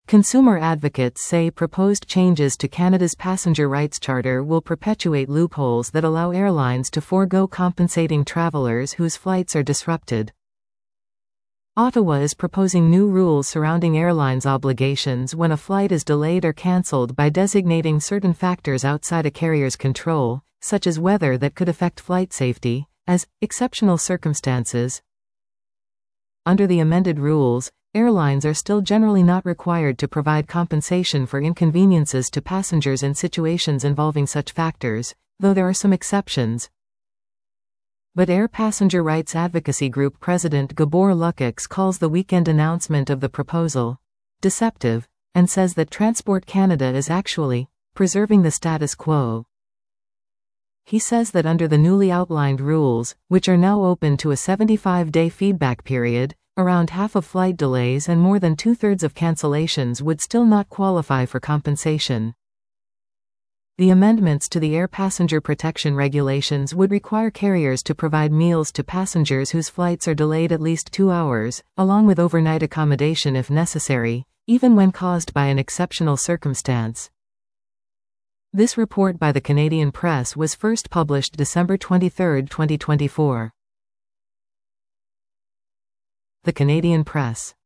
Consumer advocates say proposed changes to Canada's passenger rights charter will perpetuate loopholes that allow airlines to forego compensating travelers whose flights are disrupted. Ottawa is proposing new rules surrounding airlines' obligations when a flight is delayed or cancelled by designating certain factors outside a carrier's control, such as weather that could affect flight safety, as exceptional circumstances. Under the amended rules, airlines are still generally not required to provide compensation for inconveniences to passengers in situations involving such factors, though there are some exceptions. But Air Passenger Rights Advocacy Group President Gabor Lukacs calls the weekend announcement of the proposal deceptive, and says that Transport Canada is actually preserving the status quo. He says that under the newly outlined rules, which are now open to a 75-day feedback period, around half of flight delays and more than two-thirds of cancellations would still not qualify for compensation. The amendments to the Air Passenger Protection Regulations would require carriers to provide meals to passengers whose flights are delayed at least 2 hours, along with overnight accommodation if necessary, even when caused by an exceptional circumstance. This report by the Canadian Press was first published December 23, 2024. The Canadian Press.